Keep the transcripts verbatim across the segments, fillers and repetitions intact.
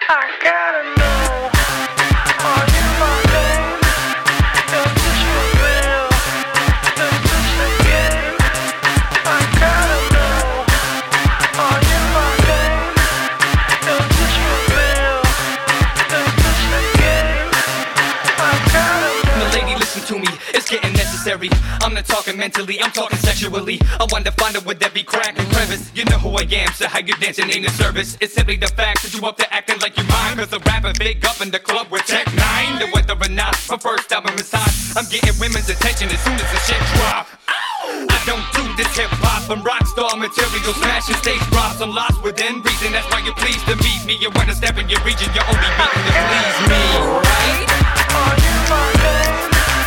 I gotta know, are you my name? Is this for real? Is this a game? I gotta know, are you my name? Is this for real? Is this a game? I gotta know. Now lady, listen to me, it's getting necessary. I'm not talking mentally, I'm talking sexually. I want to find out with every crack and crevice. You know who I am, so how you dancing ain't a service. It's simply the fact that you up to acting like you mine. Cause I'm rapping big up in the club with Tech Nine. The whether or not my first album is hot, I'm getting women's attention as soon as the shit drop. I don't do this hip hop, I'm rock star material, smashing stage props. I'm lost within reason, that's why you're pleased to meet me. You wanna step in your region, you're only beating to please me, right? Are you my name?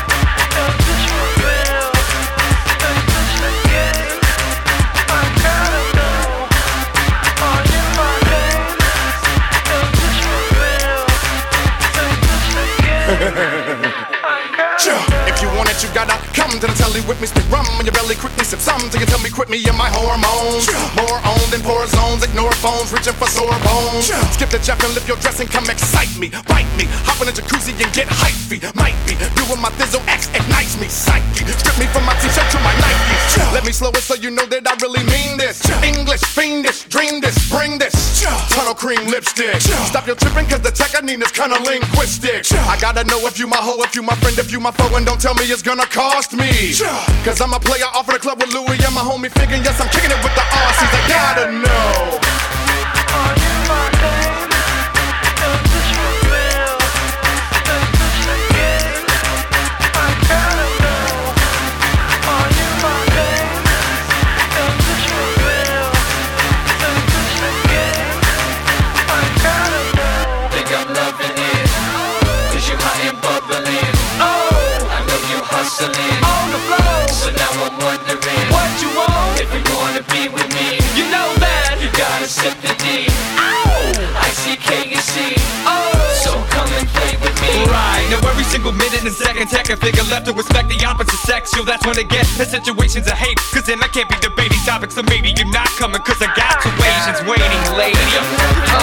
Is this for real? Is this a game? I gotta know, are you my name? Is this for real? Is this a game? I gotta know. If you want it, you gotta come to the telly with me. Spit rum in your belly, quickly sip some till you tell me quit me and my hormones. More on than poor zones, ignore phones, reaching for sore bones. Skip the Jeff and lift your dress and come excite me, bite me, hop in a jacuzzi and get hypey. Might be doing my thizzle X ignites me, psyche. Strip me from my t-shirt to my Nike. Let me slow it so you know that I really mean this. English fiendish, dream this, bring this. Tunnel cream lipstick. Stop your tripping cause the tech I need is kinda linguistic. I gotta know if you my hoe, if you my friend, if you my foe, and don't tell me it's gonna cost me. Cause I'm a player off of the club with Louis and my homie Fig, and yes, I'm kicking it with the Aussies. I gotta know, Are you my name? Is this for real? Is this a game? I gotta know, are you my name? Is this for real? Is this a game? I gotta know. Think I'm loving it, cause you hot and bubbling. Oh, I know you hustling On the floor, so now I'm wondering what you want? if you wanna be with me. You know that, You gotta sip the D, ow, I C K and C, oh. so come and play with me. Right, now every single minute and second tech a figure left to respect the opposite sex. Yo, that's when it gets in situations of hate. Cause then I can't be debating topics, so maybe you're not coming. Cause I got two Asians waiting, lady.